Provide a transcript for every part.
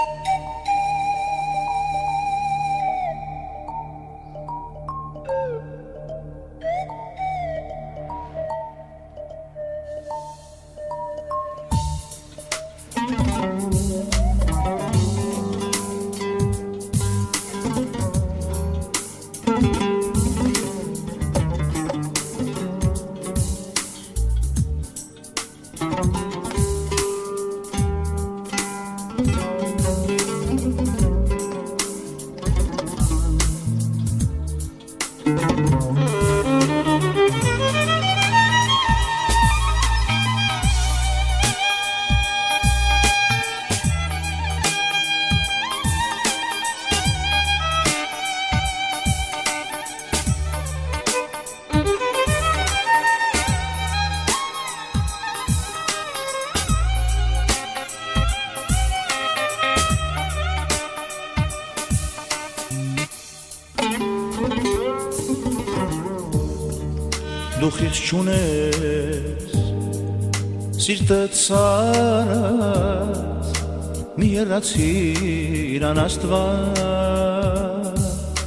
Դու խիղճ չունես, սիրտդ սարած, մի եռացիր անաստված,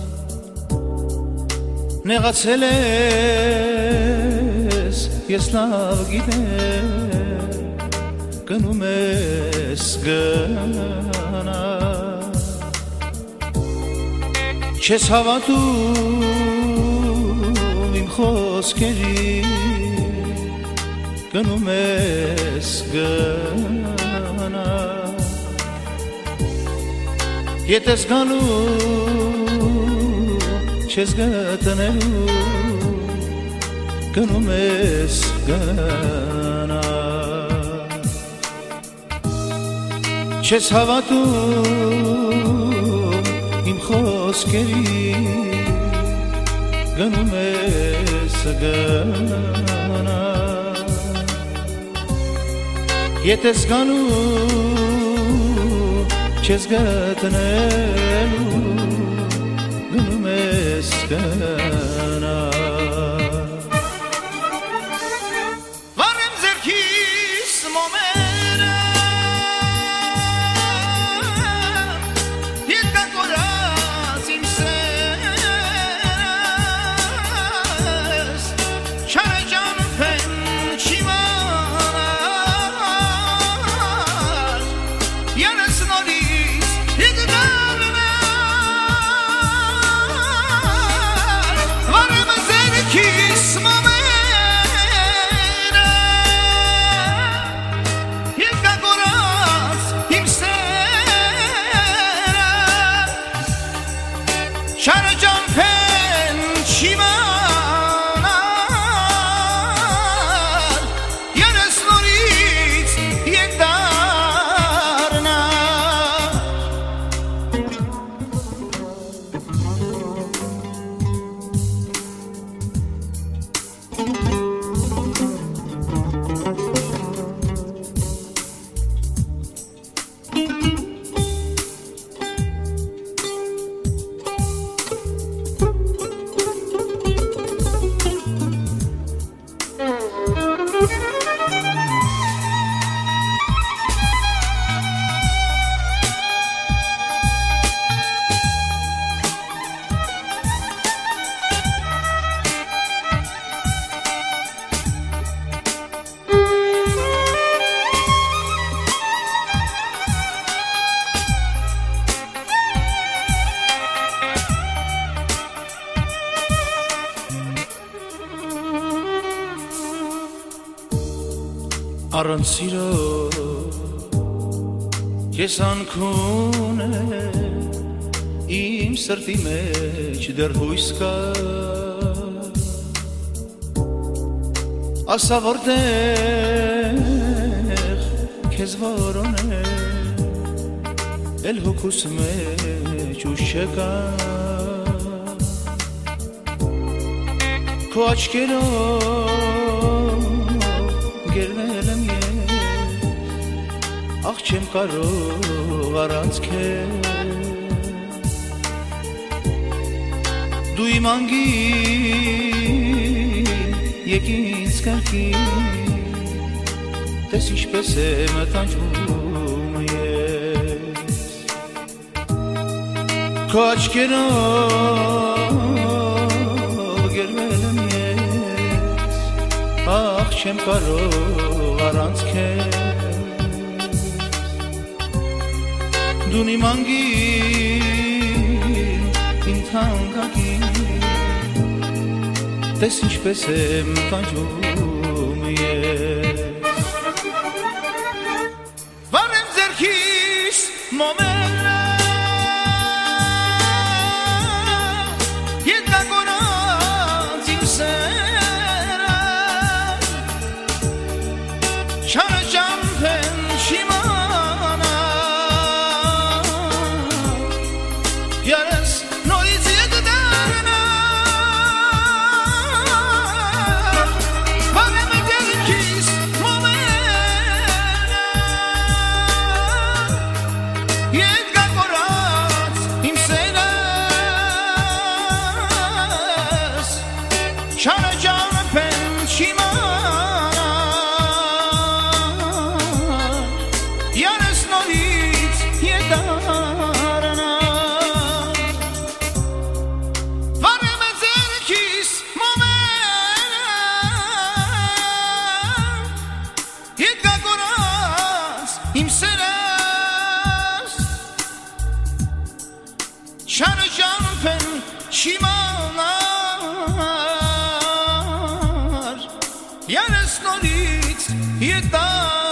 նեղացել ես, ես լավ գիտեմ, գնում ես գնա, չես հավատում խոսքերի գնում ես գնա Ետ ես գալու չես գտնելու գնում ես գնա չես հավատում իմ խոսքերի գնում ես գնա Ետ ես գալու չես գտնելու գնում ես գնա Վարեմ ձեռքիս մոմերը Ետ կակորած իմ Առանց սիրո ես անքուն է իմ սրտի մեջ դեռ հույս կա ասա որտեղ քեզ որոնել էլ հոգուս մեջ ուշ չկա քո աչքերով գերնել եմ Ախ չեմ կարող առանց քեզ Դու իմ անգին եկ ինձ կարգին Տես ինչպես եմ տանջվում ես Kaç kere gervelem yes Ah chem karog aranց քեզ Դու իմ անգին իմ թանկագին Տես ինչպես եմ տանջում ես Վարեմ ձեռքիս մոմելը Ետ կակորած իմ սերը Չարը ճամփեն շիմանա Երես նորից ետ դարնա Վարեմ ձեռքիս մոմելը Ետ կակորած իմ սերը Չարը ճամփեն շիմանա Երես նորից ետ դարնա Վարեմ ձեռքիս մոմելը Ետ կակորած իմ սերս Չարը ճամփեն շիմանար Երես նորից ետ դարնա